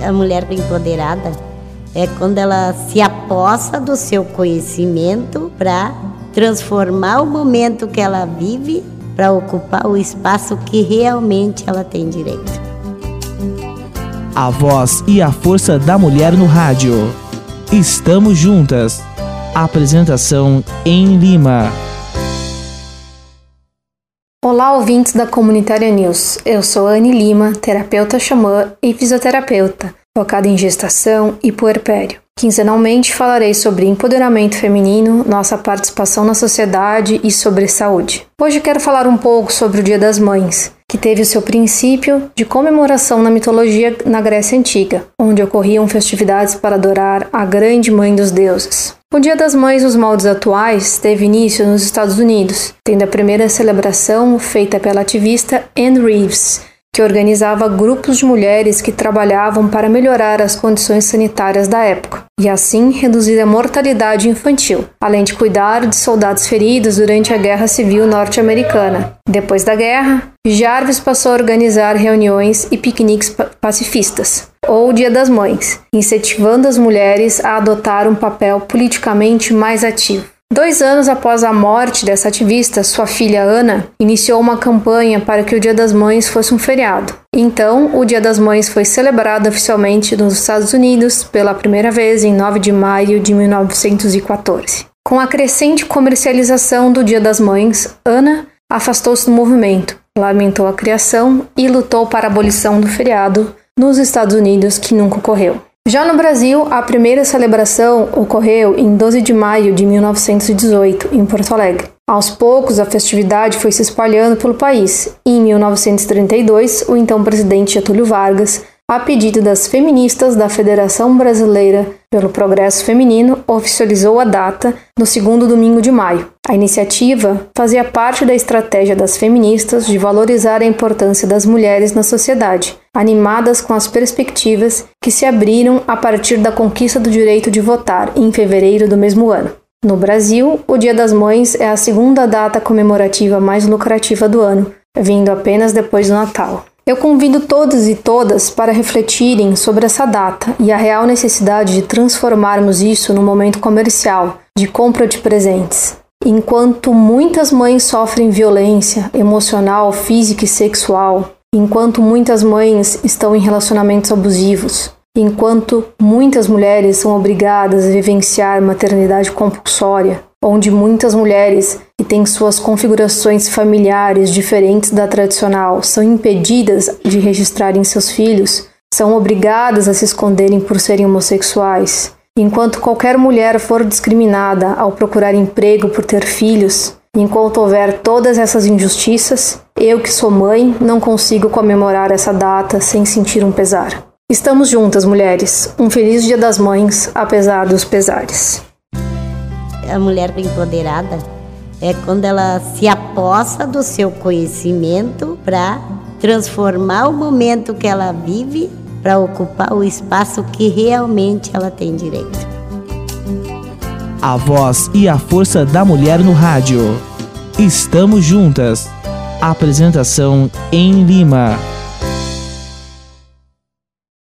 A mulher empoderada é quando ela se apossa do seu conhecimento para transformar o momento que ela vive para ocupar o espaço que realmente ela tem direito. A voz e a força da mulher no rádio. Estamos juntas. Apresentação em Lima. Olá, ouvintes da Comunitária News. Eu sou Anne Lima, terapeuta xamã e fisioterapeuta, focada em gestação e puerpério. Quinzenalmente falarei sobre empoderamento feminino, nossa participação na sociedade e sobre saúde. Hoje quero falar um pouco sobre o Dia das Mães, que teve o seu princípio de comemoração na mitologia na Grécia Antiga, onde ocorriam festividades para adorar a grande mãe dos deuses. O Dia das Mães nos moldes atuais teve início nos Estados Unidos, tendo a primeira celebração feita pela ativista Anne Reeves, que organizava grupos de mulheres que trabalhavam para melhorar as condições sanitárias da época e assim reduzir a mortalidade infantil, além de cuidar de soldados feridos durante a Guerra Civil Norte-Americana. Depois da guerra, Jarvis passou a organizar reuniões e piqueniques pacifistas, ou Dia das Mães, incentivando as mulheres a adotar um papel politicamente mais ativo. 2 anos após a morte dessa ativista, sua filha Ana iniciou uma campanha para que o Dia das Mães fosse um feriado. Então, o Dia das Mães foi celebrado oficialmente nos Estados Unidos pela primeira vez em 9 de maio de 1914. Com a crescente comercialização do Dia das Mães, Ana afastou-se do movimento, lamentou a criação e lutou para a abolição do feriado nos Estados Unidos, que nunca ocorreu. Já no Brasil, a primeira celebração ocorreu em 12 de maio de 1918, em Porto Alegre. Aos poucos, a festividade foi se espalhando pelo país e, em 1932, o então presidente Getúlio Vargas, a pedido das feministas da Federação Brasileira pelo Progresso Feminino, oficializou a data no segundo domingo de maio. A iniciativa fazia parte da estratégia das feministas de valorizar a importância das mulheres na sociedade, animadas com as perspectivas que se abriram a partir da conquista do direito de votar em fevereiro do mesmo ano. No Brasil, o Dia das Mães é a segunda data comemorativa mais lucrativa do ano, vindo apenas depois do Natal. Eu convido todos e todas para refletirem sobre essa data e a real necessidade de transformarmos isso num momento comercial, de compra de presentes. Enquanto muitas mães sofrem violência emocional, física e sexual, enquanto muitas mães estão em relacionamentos abusivos, enquanto muitas mulheres são obrigadas a vivenciar maternidade compulsória, onde muitas mulheres que têm suas configurações familiares diferentes da tradicional são impedidas de registrarem seus filhos, são obrigadas a se esconderem por serem homossexuais, enquanto qualquer mulher for discriminada ao procurar emprego por ter filhos, enquanto houver todas essas injustiças, eu que sou mãe não consigo comemorar essa data sem sentir um pesar. Estamos juntas, mulheres. Um feliz Dia das Mães, apesar dos pesares. A mulher empoderada é quando ela se apossa do seu conhecimento para transformar o momento que ela vive para ocupar o espaço que realmente ela tem direito. A voz e a força da mulher no rádio. Estamos juntas. Apresentação em Lima.